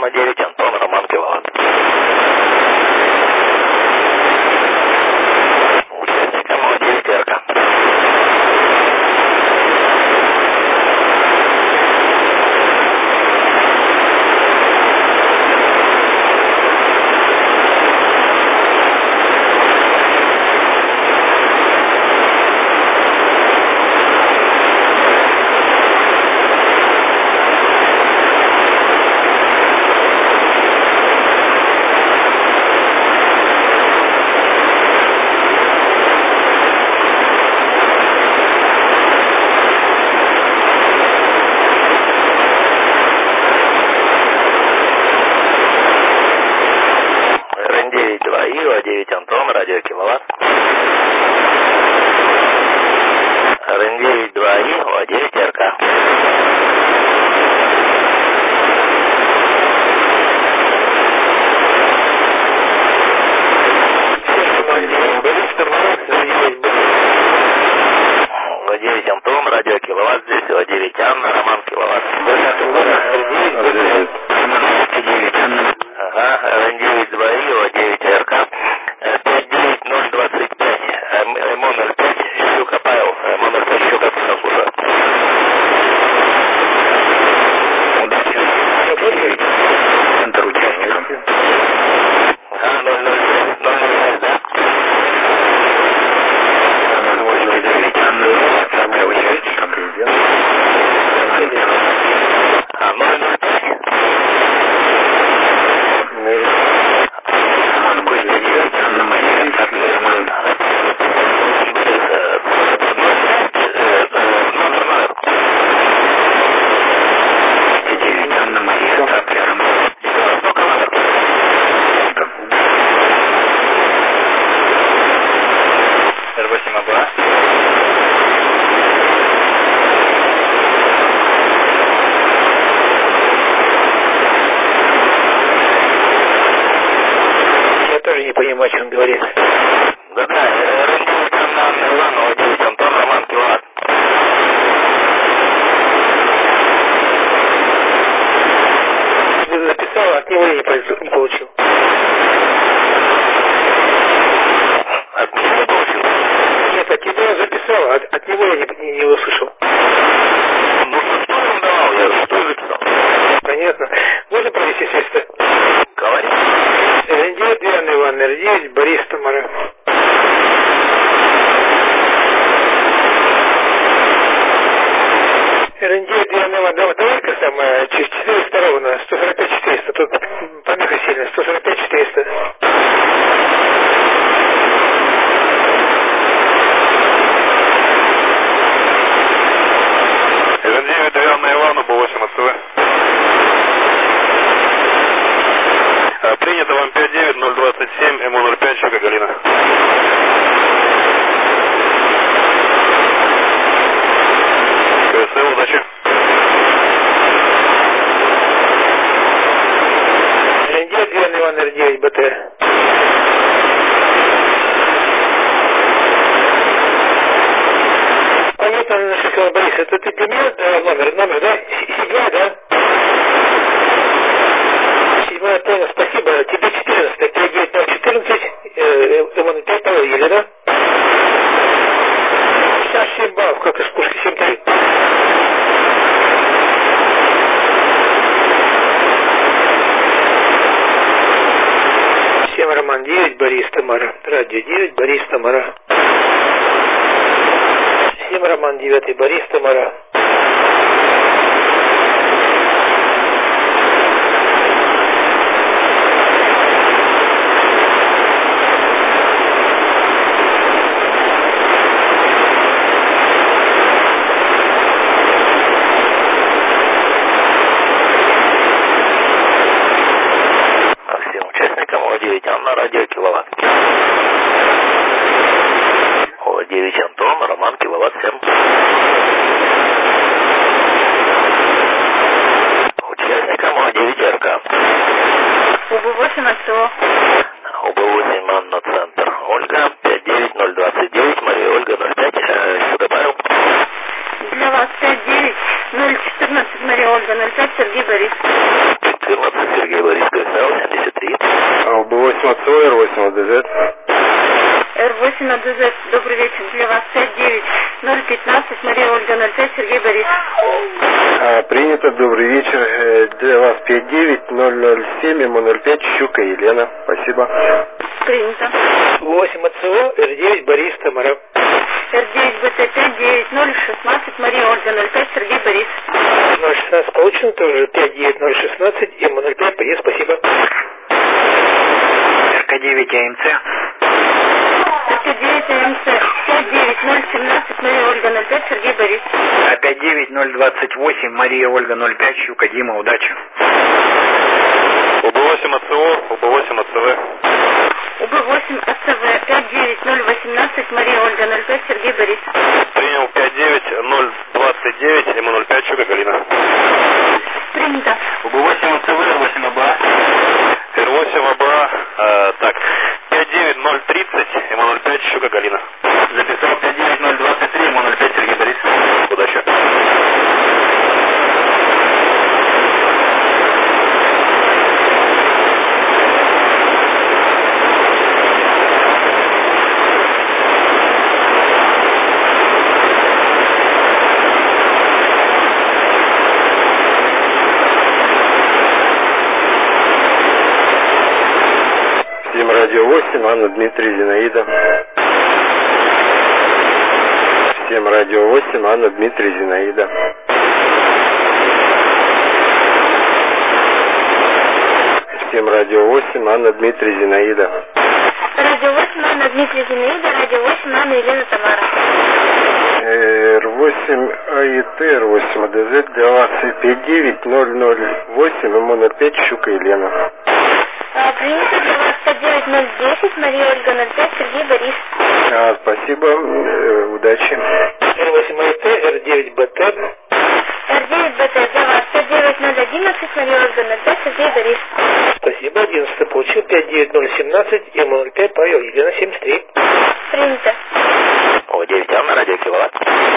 9, Антон, Роман, киловатт. Участник МО9, Ярко. РН9 Антон, радио киловатт. РН9 2И, О9 РК. О9 Антон, радио киловатт, здесь О9 Анна, Роман, киловатт. Ага, РН9 2И, О9 РК. 59025, МО05, Щука Павел, МО05, Щука Павел. Центр участников. Ага, 009, да? 009, Анна, самая участников. А 005? Роман Костя 9, Анна Мария, Роман. Анна Мария, Роман. Р8 АБА. Я тоже не понимаю, о чем он говорит. Да-да, РН9 Анна Иванова, О9 Антон, Роман, киловатт. Ты записал, от него я не получил. От меня не получил. Нет, от тебя я записал, от него я не услышал. Ну, что я ему давал? Я что записал? Понятно. Можно провести связь-то? Говори. РН9, Диана Ивановна, РН9, Борис, Тамара. РН9, Диана Ивановна, давай-ка самое, 400 ровно, 145-400, тут помеха сильная, 145-400. РН9 Диана Ивановна, по 8 АЦВ. Принято вам 59027, МО05, Щука Галина. КСЛ, удачи. РН9, Диана Ивановна, РН9, БТ. Понятно, Николай Борис, это ты для меня номер, да? Седьмой, да? Седьмой, понял, спасибо. Тебе 14, 59014, МН5 положили, да? 57 баллов, как из пушки 7-3. Всем Роман 9, Борис, Тамара. Радио 9, Борис, Тамара. Всем Роман 9, Борис, Тамара. Анна, радио киловатт. О9 Антон, Роман, киловатт 7. Участникам О9 РК. УБ8 АСО. УБ8 Анна, центр. Ольга, 59029, Мария Ольга, 05, Щука Павел. Для вас 59 014, Мария Ольга, 05, Сергей Борис. 14, Сергей Р8 АЦО, Р8 АДЗ. Р8 АДЗ, добрый вечер. Для вас 59015, Мария Ольга 05, Сергей Борис. Принято, добрый вечер. Для вас 59007, МО05, Щука Елена. Спасибо. Принято. 8 АЦО, Р9, Борис, Тамара. Р9 БТ 59016, Мария Ольга 05, Сергей Борис. 016 получено, тоже 59016, МО05, поезд, спасибо. РК9 АМЦ. РК9 АМЦ 59017, Мария Ольга 05, Сергей Борис. 59028, Мария Ольга 05, Щука Дима, удачи. УБ8 АЦО, УБ8 АЦВ. УБ8 АЦВ 59018, Мария Ольга 05, Сергей Борис. Принял 59029, МО05, Щука Галина. Принято. УБ8 АЦВ, Р8 АБА. Р8 АБА, так, 59030, МО05, Щука Галина. Записал 59023, МО05, Сергей Борис. Удачи. Радио 8, Анна, Дмитрий, Зинаида. Всем Радио 8, Анна, Дмитрий, Зинаида. Всем Радио 8, Анна, Дмитрий, Зинаида. Радио 8, Анна, Дмитрий, Зинаида. Радио 8, Анна, Елена, Тамара. Р8 АИТ, Р8 АДЗ, для вас 59008, МО05, Щука Елена. Принято. Для вас 59010, Мария Ольга 05, Сергей Борис. Спасибо, удачи. Р8 АИТ, Р9 БТ. Р9 БТ для вас 59011, Мария Ольга 05, Сергей Борис. Спасибо, 11 получил, 59017, МО05, Павел, Елена, 73. Принято. О9 Анна, радио Киловатт.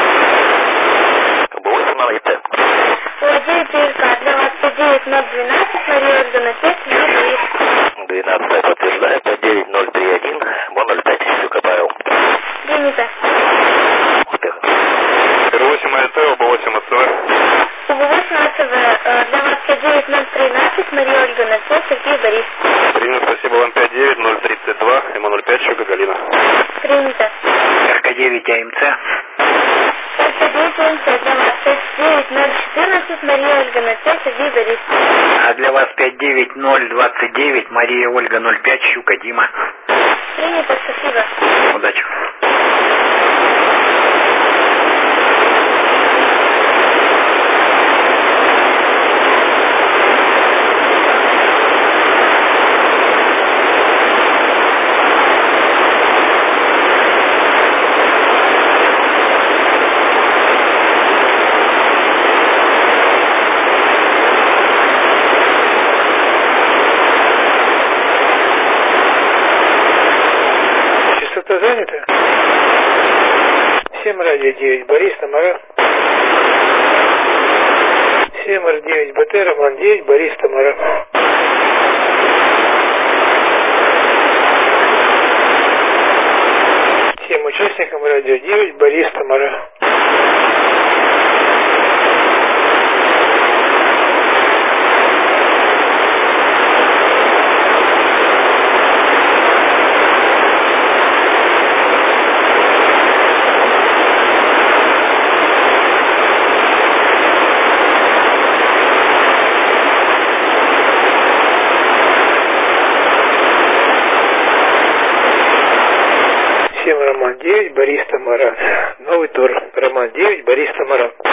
УБ8 АИТ. О9 ТРК для вас 59012, Мария Ольга 05, Сергей Борис. 12 подтверждаю, 59031, МО05, Щука Павел. Принято. Успех. Р8 АИТ, УБ8 АЦВ. УБ8 АЦВ для вас 59013, Мария Ольга 05, Сергей Борис. Принято, спасибо вам, 59032, МО05, Щука Галина. Принято. РК9 АМЦ. РК9 АМЦ для вас 59014, Мария Ольга 05, Сергей Борис. А для вас 59029, Мария Ольга 05, Щука Дима. Принято, спасибо. Удачи. Занято? 7 радио 9, Борис, Тамара. 7 Р9 БТ, Роман 9, Борис, Тамара. Всем участникам радио 9, Борис, Тамара. Роман 9, Борис, Тамара. Новый тур. Роман 9, Борис, Тамара.